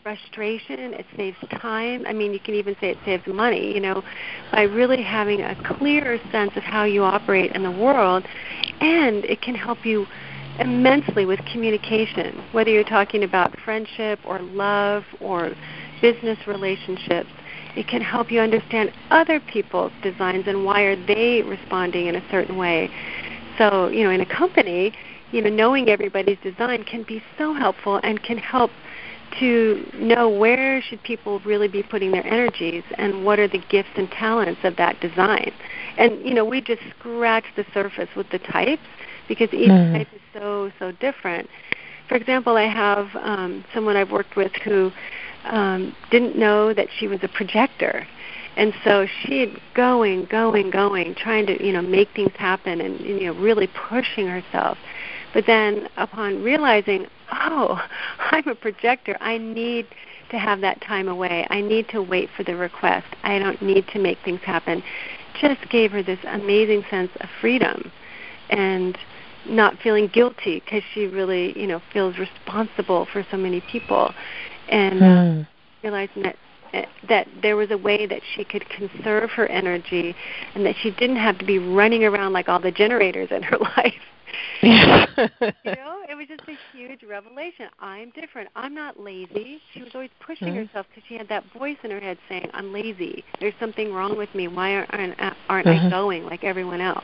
frustration. It saves time. I mean, you can even say it saves money, you know, by really having a clearer sense of how you operate in the world. And it can help you immensely with communication, whether you're talking about friendship or love or business relationships. It can help you understand other people's designs and why are they responding in a certain way. So, you know, in a company, you know, knowing everybody's design can be so helpful and can help to know where should people really be putting their energies and what are the gifts and talents of that design. And, you know, we just scratch the surface with the types because each mm. type is so, so different. For example, I have um, someone I've worked with who um, didn't know that she was a projector. And so she had going, going, going, trying to, you know, make things happen and, you know, really pushing herself. But then upon realizing, oh, I'm a projector, I need to have that time away. I need to wait for the request. I don't need to make things happen. Just gave her this amazing sense of freedom and not feeling guilty because she really, you know, feels responsible for so many people. And mm. uh, realizing that that there was a way that she could conserve her energy and that she didn't have to be running around like all the generators in her life. Yeah. You know, it was just a huge revelation. I'm different. I'm not lazy. She was always pushing mm-hmm. herself because she had that voice in her head saying, I'm lazy. There's something wrong with me. Why aren't, aren't mm-hmm. I going like everyone else?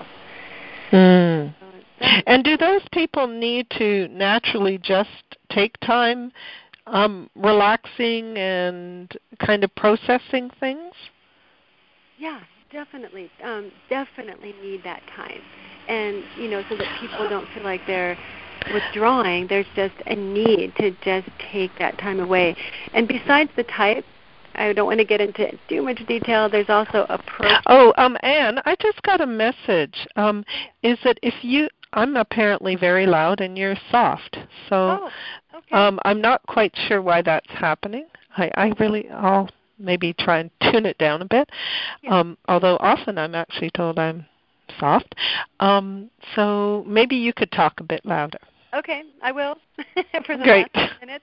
Mm. So and do those people need to naturally just take time um, relaxing and kind of processing things? Yeah, definitely. Um, definitely need that time. And, you know, so that people don't feel like they're withdrawing, there's just a need to just take that time away. And besides the type, I don't want to get into too much detail, there's also a pro. Oh, um, Anne, I just got a message. Um, is that if you, I'm apparently very loud and you're soft. So oh, okay. um, I'm not quite sure why that's happening. I, I really, I'll maybe try and tune it down a bit. Yeah. Um, although often I'm actually told I'm soft. Um, so maybe you could talk a bit louder. Okay, I will for the Great. last minute.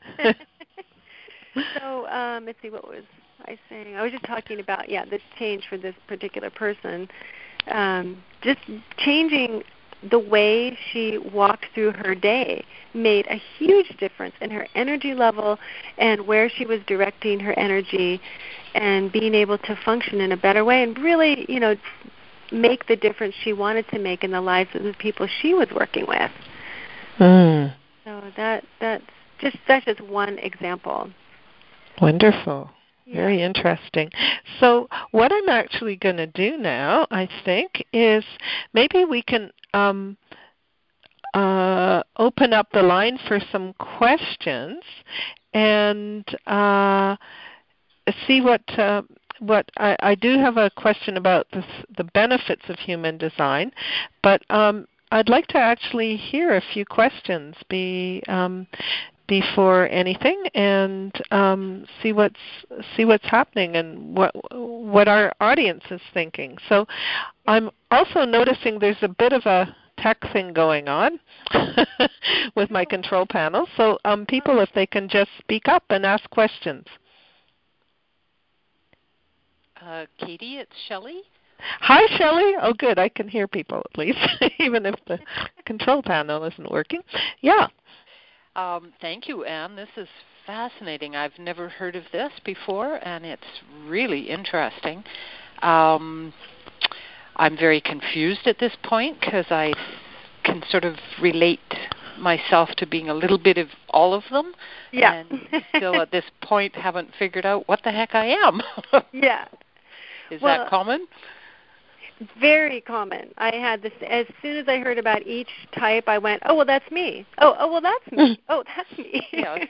So um, let's see, what was I saying? I was just talking about, yeah, this change for this particular person. Um, just changing the way she walked through her day made a huge difference in her energy level and where she was directing her energy and being able to function in a better way and really, you know, make the difference she wanted to make in the lives of the people she was working with. Mm. So that that's just that's just one example. Wonderful. Yeah. Very interesting. So what I'm actually going to do now, I think, is maybe we can um, uh, open up the line for some questions and uh, see what uh, what I, I do have a question about this, the benefits of human design, but um, I'd like to actually hear a few questions be, um, before anything, and um, see what's see what's happening and what what our audience is thinking. So, I'm also noticing there's a bit of a tech thing going on with my control panel. So, um, people, if they can just speak up and ask questions. Uh, Katie, it's Shelley. Hi, Shelley. Oh, good. I can hear people at least, even if the control panel isn't working. Yeah. Um, thank you, Anne. This is fascinating. I've never heard of this before, and it's really interesting. Um, I'm very confused at this point because I can sort of relate myself to being a little bit of all of them, yeah. and still at this point haven't figured out what the heck I am. Yeah. Is well, that common? Very common. I had this as soon as I heard about each type, I went, "Oh, well, that's me. Oh, oh, well, that's me. Oh, that's me." Yes.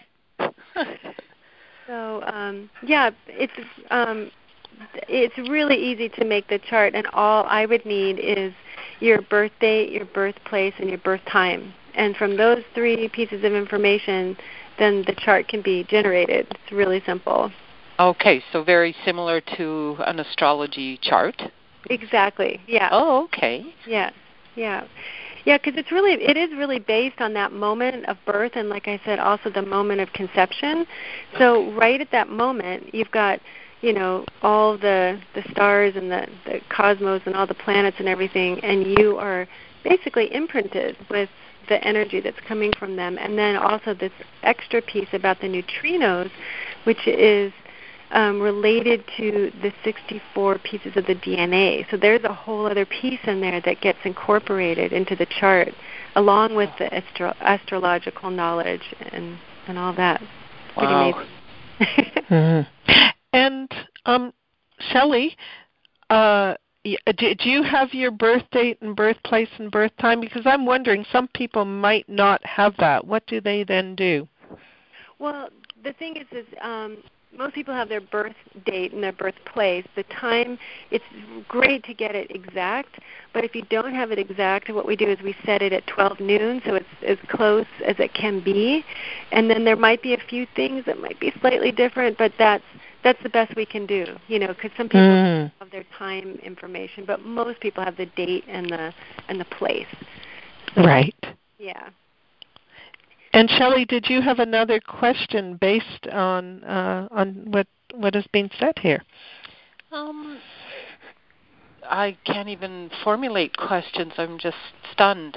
So, um, yeah, it's um, it's really easy to make the chart, and all I would need is your birth date, your birthplace, and your birth time. And from those three pieces of information, then the chart can be generated. It's really simple. Okay, so very similar to an astrology chart. Exactly. Yeah. Oh, okay. Yeah. Yeah. Yeah, because it's really, it is really based on that moment of birth, and like I said, also the moment of conception. So right at that moment, you've got, you know, all the the stars and the, the cosmos and all the planets and everything, and you are basically imprinted with the energy that's coming from them. And then also this extra piece about the neutrinos, which is um, related to the sixty-four pieces of the D N A. So there's a whole other piece in there that gets incorporated into the chart, along with the astro- astrological knowledge and, and all that. Pretty Wow. amazing. Mm-hmm. And um, Shelley, uh, do you have your birth date and birthplace and birth time? Because I'm wondering, some people might not have that. What do they then do? Well, the thing is, is um, most people have their birth date and their birthplace. The time, it's great to get it exact, but if you don't have it exact, what we do is we set it at twelve noon, so it's as close as it can be. And then there might be a few things that might be slightly different, but that's that's the best we can do, you know, because some people mm. have their time information, but most people have the date and the and the place. So, right. Yeah. And Shelley, did you have another question based on uh, on what what has been said here? Um, I can't even formulate questions. I'm just stunned.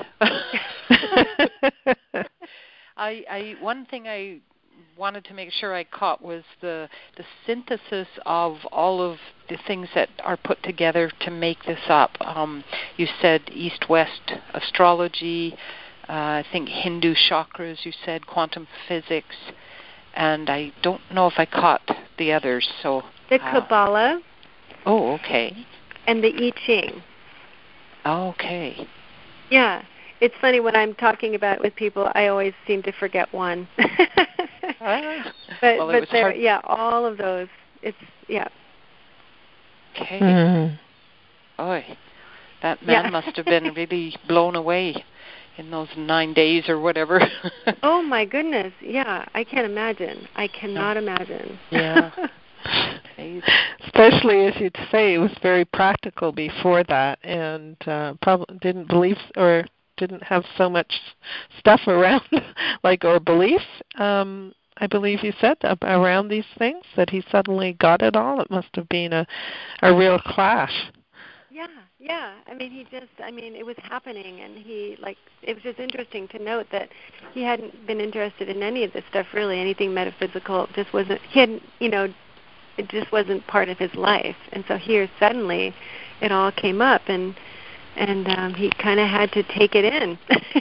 I, I one thing I wanted to make sure I caught was the the synthesis of all of the things that are put together to make this up. Um, you said East-West astrology. Uh, I think Hindu chakras, you said, quantum physics, and I don't know if I caught the others. So the Kabbalah. Uh, oh, okay. And the I Ching. Okay. Yeah, it's funny when I'm talking about it with people, I always seem to forget one. ah, but well, but it there, yeah, all of those. It's yeah. Okay. Mm. Boy, that man yeah. must have been really blown away in those nine days or whatever. Oh my goodness, yeah, I can't imagine. I cannot no. imagine. Yeah. Especially as you'd say, it was very practical before that, and uh, probably didn't believe or didn't have so much stuff around, like or belief. Um, I believe you said around these things that he suddenly got it all. It must have been a a real clash. Yeah, yeah. I mean, he just, I mean, it was happening, and he, like, it was just interesting to note that he hadn't been interested in any of this stuff, really, anything metaphysical. Just wasn't, he hadn't, you know, it just wasn't part of his life. And so here, suddenly, it all came up, and and um, he kind of had to take it in.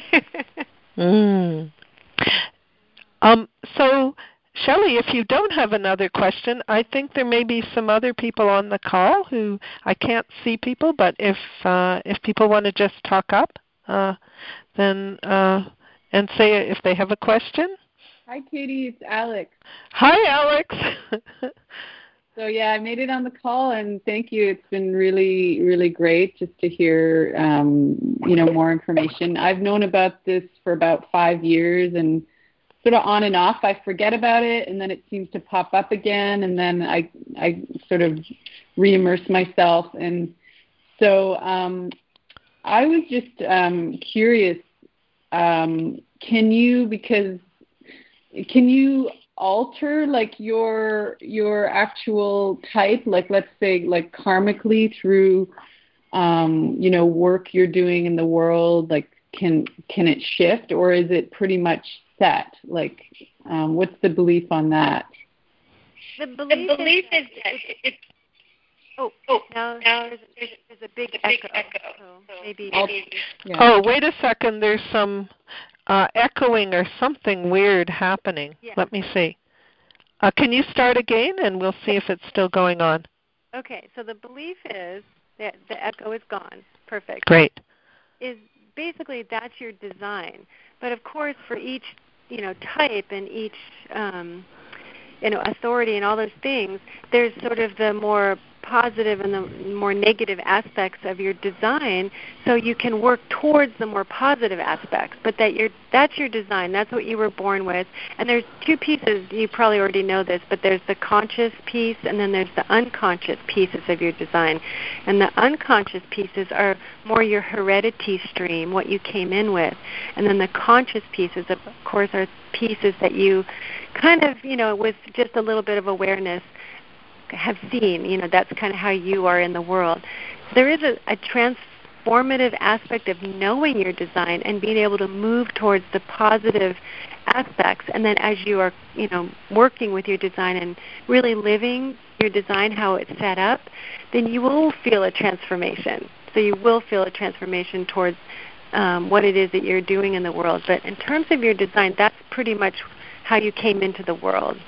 mm. Um. So, Shelley, if you don't have another question, I think there may be some other people on the call who I can't see people, but if uh, if people want to just talk up, uh, then uh, and say if they have a question. Hi, Katie. It's Alex. Hi, Alex. So yeah, I made it on the call, and thank you. It's been really, really great just to hear, um, you know, more information. I've known about this for about five years, and sort of on and off. I forget about it, and then it seems to pop up again, and then I, I sort of re-immerse myself. And so um, I was just um, curious. Um, can you, because can you alter like your your actual type, like let's say like karmically through um you know work you're doing in the world, like can can it shift, or is it pretty much set? Like um what's the belief on that? The belief, the belief is, is that it, it, oh, oh now, now there's, there's, there's a big, a big echo, echo. So maybe, maybe. Yeah. Oh, wait a second, there's some Uh, echoing or something weird happening. Yeah. Let me see. Uh, can you start again, and we'll see if it's still going on. Okay, so the belief is that the echo is gone. Perfect. Great. Is basically that's your design. But of course, for each you know type and each um, you know authority and all those things, there's sort of the more positive and the more negative aspects of your design, so you can work towards the more positive aspects. But that you're, that's your design. That's what you were born with. And there's two pieces. You probably already know this, but there's the conscious piece, and then there's the unconscious pieces of your design. And the unconscious pieces are more your heredity stream, what you came in with. And then the conscious pieces, of course, are pieces that you kind of, you know, with just a little bit of awareness have seen. You know, that's kind of how you are in the world. There is a, a transformative aspect of knowing your design and being able to move towards the positive aspects. And then as you are, you know, working with your design and really living your design, how it's set up, then you will feel a transformation. So you will feel a transformation towards um, what it is that you're doing in the world. But in terms of your design, that's pretty much how you came into the world.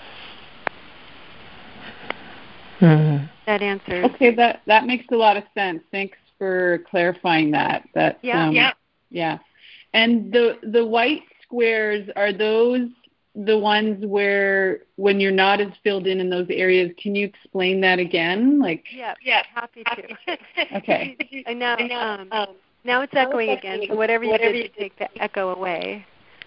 Mm-hmm. That answers. Okay, that that makes a lot of sense. Thanks for clarifying that. That yeah, um, yeah, yeah. And the the white squares, are those the ones where when you're not as filled in in those areas? Can you explain that again? Like yeah, yeah, happy to. Okay. And now, um, um, now it's echoing again. So whatever you did to take the echo away.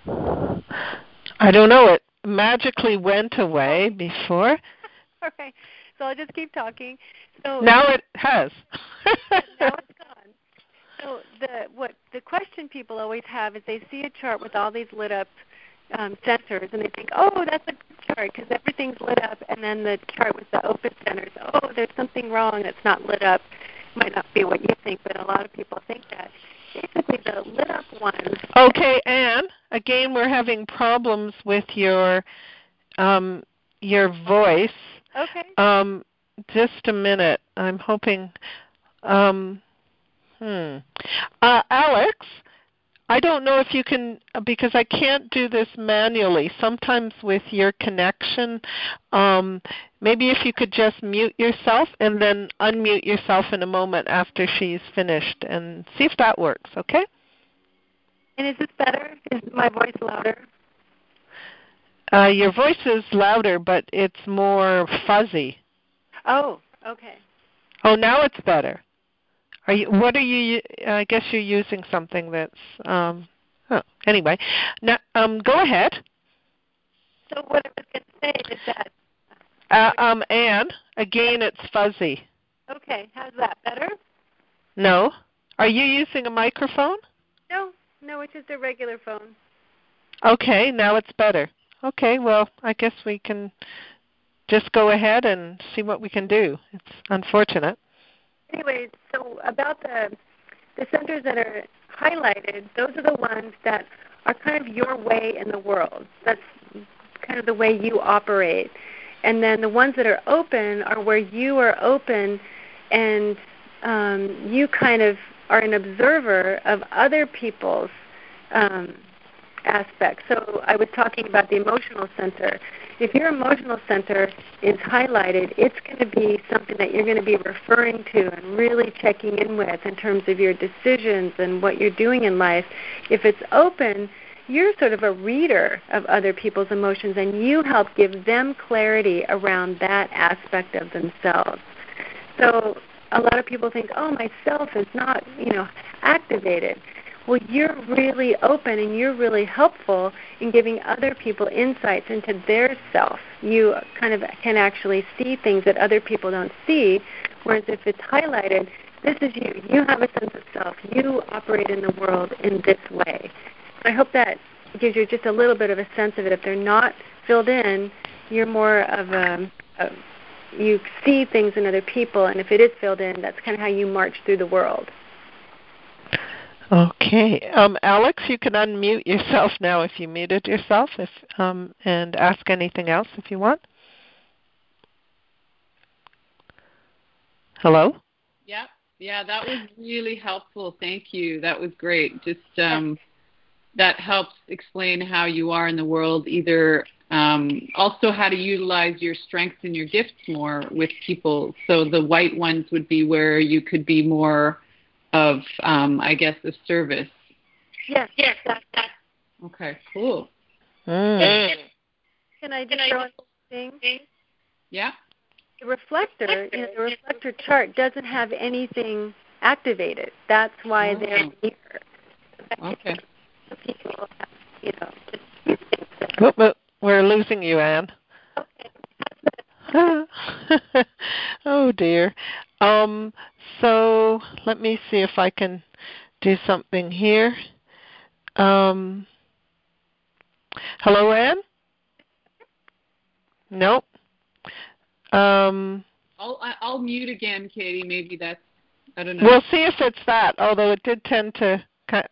I don't know. It magically went away before. All right. So I'll just keep talking. So now it has. Now it's gone. So the what the question people always have is they see a chart with all these lit up um, centers, and they think, oh, that's a good chart because everything's lit up, and then the chart with the open centers, oh, there's something wrong that's not lit up. Might not be what you think, but a lot of people think that. Basically, the lit up ones. Okay, Anne. Again, we're having problems with your um, your voice. Okay. Um, just a minute. I'm hoping. Um, hmm. Uh, Alex, I don't know if you can, because I can't do this manually. Sometimes with your connection, um, maybe if you could just mute yourself and then unmute yourself in a moment after she's finished and see if that works, okay? And is this better? Is my voice louder? Uh, your voice is louder, but it's more fuzzy. Oh, okay. Oh, now it's better. Are you? What are you? I guess you're using something that's. Um, oh, anyway, now um, go ahead. So what I was going to say is that. Uh, um, Anne, again, it's fuzzy. Okay, how's that better? No. Are you using a microphone? No, no, it's just a regular phone. Okay, now it's better. Okay, well, I guess we can just go ahead and see what we can do. It's unfortunate. Anyway, so about the the centers that are highlighted, those are the ones that are kind of your way in the world. That's kind of the way you operate. And then the ones that are open are where you are open and um, you kind of are an observer of other people's um, aspects. So I was talking about the emotional center. If your emotional center is highlighted, it's going to be something that you're going to be referring to and really checking in with in terms of your decisions and what you're doing in life. If it's open, you're sort of a reader of other people's emotions, and you help give them clarity around that aspect of themselves. So a lot of people think, oh, my self is not, you know, activated. Well, you're really open and you're really helpful in giving other people insights into their self. You kind of can actually see things that other people don't see, whereas if it's highlighted, this is you. You have a sense of self. You operate in the world in this way. I hope that gives you just a little bit of a sense of it. If they're not filled in, you're more of a, a you see things in other people, and if it is filled in, that's kind of how you march through the world. Okay. Um, Alex, you can unmute yourself now if you muted yourself if, um, and ask anything else if you want. Hello? Yeah, yeah, that was really helpful. Thank you. That was great. Just um, that helps explain how you are in the world, either um, also how to utilize your strengths and your gifts more with people. So the white ones would be where you could be more of, um, I guess, a service. Yes, yes, that's that. Okay, cool. Mm. Can I just throw in a thing? Yeah. the reflector, you know, the reflector chart doesn't have anything activated. That's why Oh. they're here. Okay. So people have, you know, just things that are Whoop, whoop. We're losing you, Anne. Oh dear. Um, so let me see if I can do something here. Um, hello, Anne? Nope. Um, I'll I- I'll mute again, Katie. Maybe that's I don't know. we'll see if it's that, although it did tend to.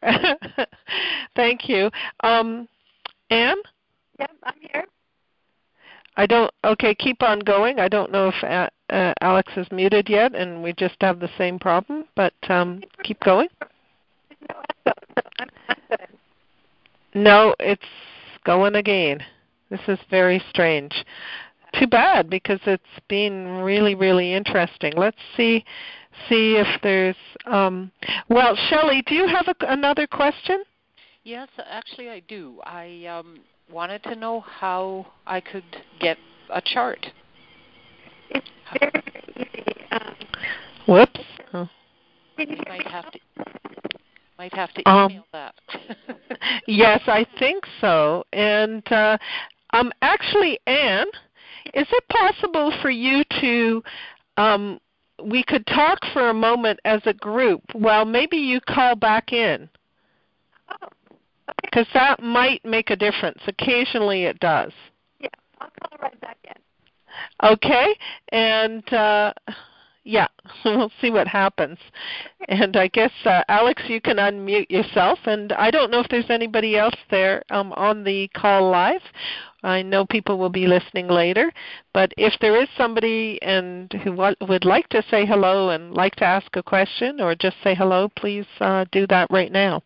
Thank you. Um, Anne? Yep, I'm here. I don't. Okay, keep on going. I don't know if uh, uh, Alex is muted yet, and we just have the same problem. But um, keep going. No echo, so I'm, I'm good. No, it's going again. This is very strange. Too bad, because it's been really, really interesting. Let's see, see if there's. Um, well, Shelley, do you have a, another question? Yes, actually I do. I um, wanted to know how I could get a chart. It's very, very easy. Um, Whoops. Oh. can you You hear might me? have to might have to Um, email that. Yes, I think so. And uh, um, actually, Anne, is it possible for you to, um, we could talk for a moment as a group? Well, maybe you call back in, Oh, okay. because that might make a difference. Occasionally it does. Yeah, I'll call right back in. Okay? And uh, yeah, we'll see what happens. And I guess, uh, Alex, you can unmute yourself. And I don't know if there's anybody else there um, on the call live. I know people will be listening later. But if there is somebody and who w- would like to say hello and like to ask a question or just say hello, please uh, do that right now.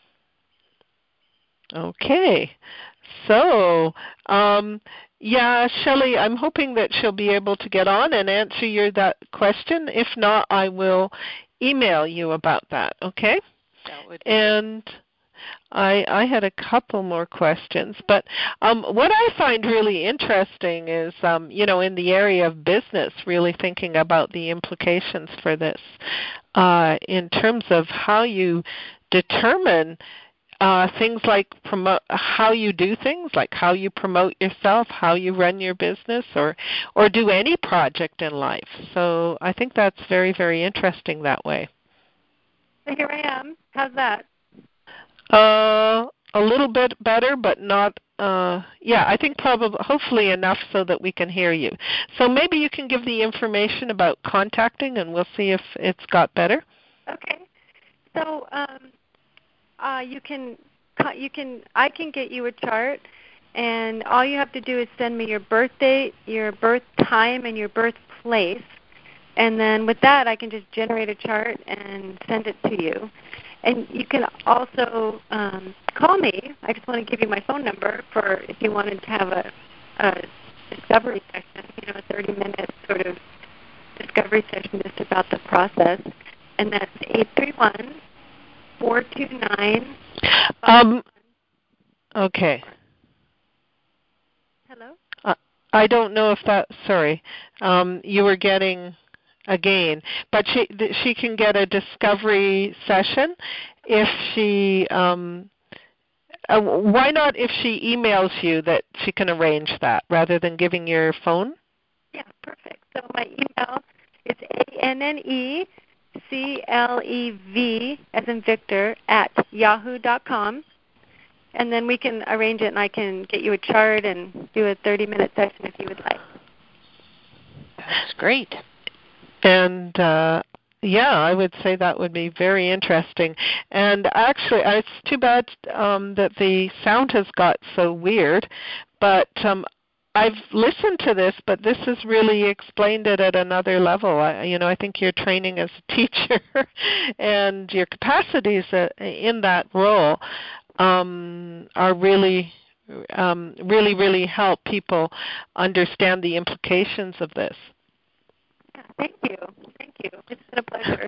Okay. So, um, yeah, Shelley, I'm hoping that she'll be able to get on and answer your that question. If not, I will email you about that, okay? That would be And I, I had a couple more questions, but um, what I find really interesting is, um, you know, in the area of business, really thinking about the implications for this uh, in terms of how you determine uh, things like promote how you do things, like how you promote yourself, how you run your business, or or do any project in life. So I think that's very, very interesting that way. So here I am. How's that? Uh, a little bit better, but not. Uh, yeah, I think probably, hopefully enough so that we can hear you. So maybe you can give the information about contacting, and we'll see if it's got better. Okay. So um, uh, you can co- you can I can get you a chart, and all you have to do is send me your birth date, your birth time, and your birthplace, and then with that I can just generate a chart and send it to you. And you can also um, call me. I just want to give you my phone number for if you wanted to have a, a discovery session, you know, a thirty-minute sort of discovery session just about the process. And that's eight three one, four two nine. Um, okay. Hello? Uh, I don't know if that. Sorry, um, you were getting again, but she th- she can get a discovery session if she. Um, uh, why not if she emails you that she can arrange that rather than giving your phone? Yeah, perfect. So my email is A N N E C L E V as in Victor at yahoo dot com. And then we can arrange it and I can get you a chart and do a thirty-minute session if you would like. That's great. And uh, yeah, I would say that would be very interesting. And actually, uh, it's too bad um, that the sound has got so weird, but um, I've listened to this, but this has really explained it at another level. I, you know, I think your training as a teacher and your capacities uh, in that role um, are really, um, really, really help people understand the implications of this. Yeah, thank you. Thank you. It's been a pleasure to talk.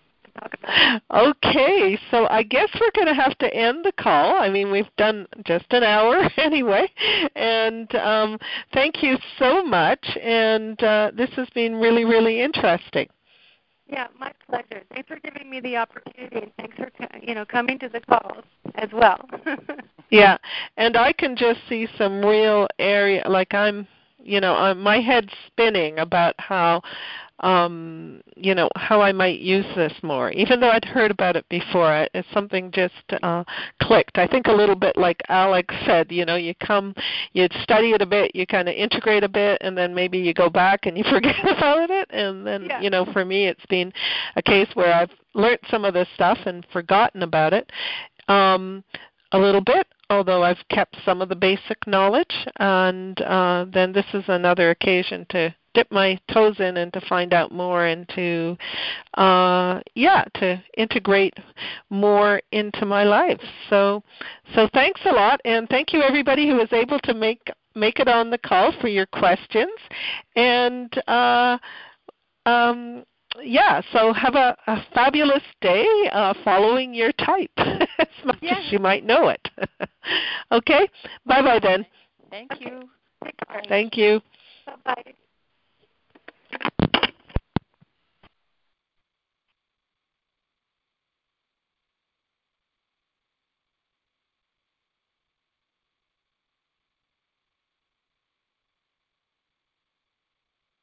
talk about. Okay, so I guess we're going to have to end the call. I mean, we've done just an hour anyway. And um, thank you so much. And uh, this has been really, really interesting. Yeah, my pleasure. Thanks for giving me the opportunity, and thanks for you know coming to the calls as well. Yeah, and I can just see some real area, like I'm, you know, I'm, my head's spinning about how, um, you know, how I might use this more. Even though I'd heard about it before, it's something just uh, clicked. I think a little bit like Alex said, you know, you come, you study it a bit, you kind of integrate a bit, and then maybe you go back and you forget about it. And then, yeah. you know, for me, it's been a case where I've learned some of this stuff and forgotten about it. Um, a little bit, although I've kept some of the basic knowledge, and uh, then this is another occasion to dip my toes in and to find out more and to, uh, yeah, to integrate more into my life. So, so thanks a lot, and thank you everybody who was able to make make it on the call for your questions, and. Uh, um, Yeah, so have a, a fabulous day uh, following your type as much yes. as you might know it. Okay? Bye-bye then. Thank you. Okay. Thank you. Bye-bye.